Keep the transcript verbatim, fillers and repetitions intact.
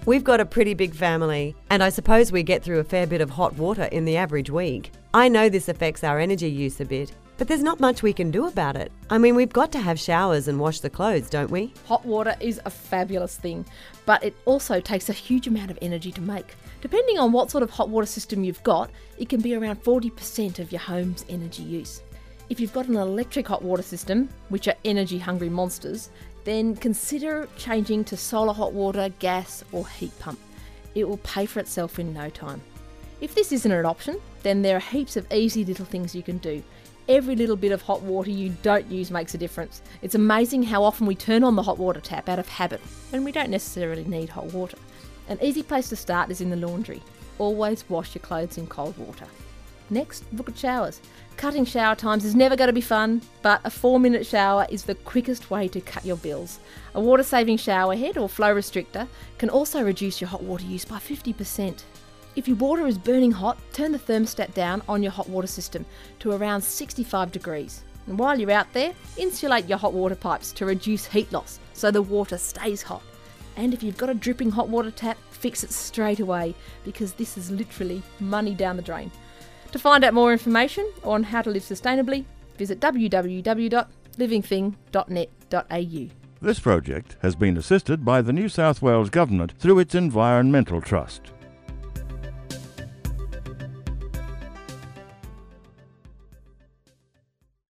We've got a pretty big family, and I suppose we get through a fair bit of hot water in the average week. I know this affects our energy use a bit, but there's not much we can do about it. I mean, we've got to have showers and wash the clothes, don't we? Hot water is a fabulous thing, but it also takes a huge amount of energy to make. Depending on what sort of hot water system you've got, it can be around forty percent of your home's energy use. If you've got an electric hot water system, which are energy-hungry monsters, then consider changing to solar hot water, gas or heat pump. It will pay for itself in no time. If this isn't an option, then there are heaps of easy little things you can do. Every little bit of hot water you don't use makes a difference. It's amazing how often we turn on the hot water tap out of habit when we don't necessarily need hot water. An easy place to start is in the laundry. Always wash your clothes in cold water. Next, look at showers. Cutting shower times is never going to be fun, but a four minute shower is the quickest way to cut your bills. A water saving shower head or flow restrictor can also reduce your hot water use by fifty percent. If your water is burning hot, turn the thermostat down on your hot water system to around sixty-five degrees. And while you're out there, insulate your hot water pipes to reduce heat loss so the water stays hot. And if you've got a dripping hot water tap, fix it straight away, because this is literally money down the drain. To find out more information on how to live sustainably, visit w w w dot living thing dot net dot a u. This project has been assisted by the New South Wales Government through its Environmental Trust.